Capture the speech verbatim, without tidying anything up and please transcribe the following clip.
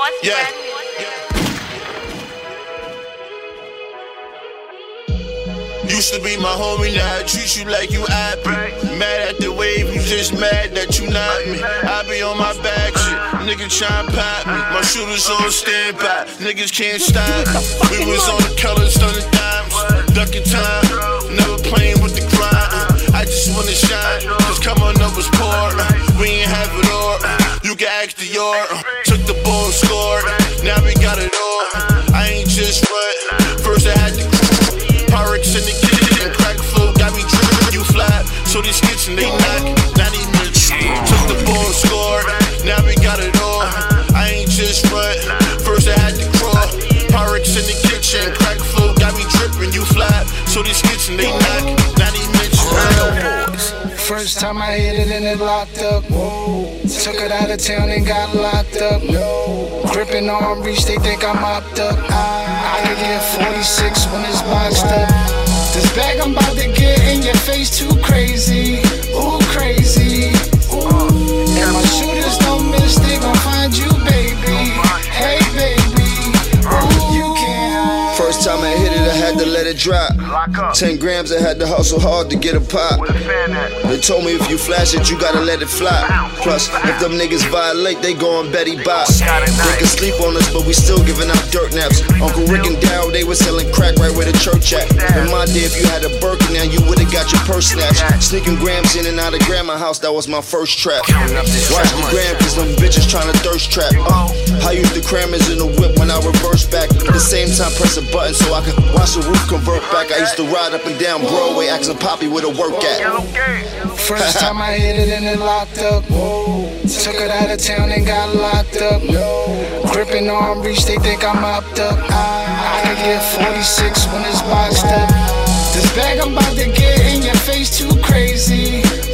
Yeah. Used to be my homie, now I treat you like you happy. Mad at the wave, you just mad that you not me. I be on my back shit, nigga tryna pop me. My shooters on standby, niggas can't stop me. We was on the colors, turning dimes, ducking time, never playing with the grind. I just wanna shine, cause come on up was poor. We ain't have it all, you can ask the yard. Took the ball and scored, now we got it all. I ain't just run, first I had to Pyrex in the kitchen, crack flow, got me drippin', you fly. So these kitchen, they knock, not even a took the ball and scored, now we got it all. I ain't just run, first I had to crawl. Pyrex in the kitchen, crack flow, got me drippin', you fly. So these kitchen, they knock, not even a First time I hit it and it locked up. Took it out of town and got locked up. Gripping arm reach, they think I'm mopped up. I could get forty-six when it's boxed up. This bag I'm about to get in your face too crazy. Ooh, crazy. Ooh. And my shooters don't miss, they gon' find you, baby. Hey, baby. Ooh, you can't. First time I hit it, I had to let it drop. Ten grams, I had to hustle hard to get a pop. They told me if you flash it, you gotta let it fly. Plus, if them niggas violate, they go on Betty Bop. They can sleep on us, but we still giving out dirt naps. Uncle Rick and Daryl, they was selling crack right where the church at. In my day, if you had a Birkin, now you would've got your purse snatched. Sneaking grams in and out of grandma house, that was my first trap. Watch the gram, cause them bitches tryna thirst trap. Uh, I used the crammers in the whip when I reverse back. At the same time, press a button so I could watch the roof convert back. I used to ride up and down Broadway, asking Poppy where to work at. First time I hit it and it locked up. Took it out of town and got locked up. Gripping arm reach, they think I'm mopped up. I could get forty-six when it's boxed up. This bag I'm about to get in your face too crazy.